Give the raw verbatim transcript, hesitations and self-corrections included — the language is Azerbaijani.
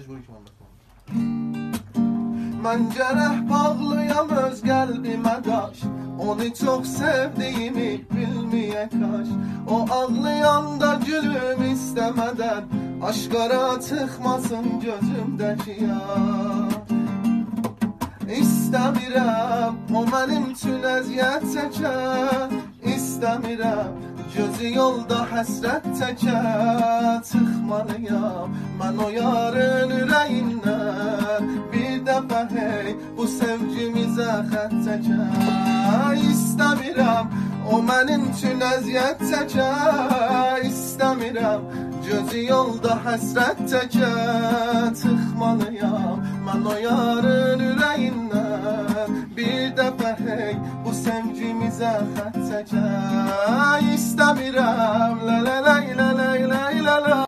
Mən gərək bağlıyam öz qəlbimə daş, onu çox sevdiyimi bilməyə kaş. O ağlayanda gülüm istəmədən, aşkara çıxmasın gözümdəki yaş. İstəmirəm o mənim üçün əziyyət çəkər, İstəmirəm gözü yolda həsrət çəkər. Çıxmalıyam mən o yarın ürəyindən, bir dəfə hey bu sevgimizə xət çəkər. İstəmirəm o mənim üçün əziyyət çəkər, İstəmirəm gözü yolda həsrət çəkər. Çıxmalıyam mən o yarın ürəyindən, bir dəfə hey bu sevgimizə xət çəkər. İstəmirəm lə lə lə lə lə lə lə lə.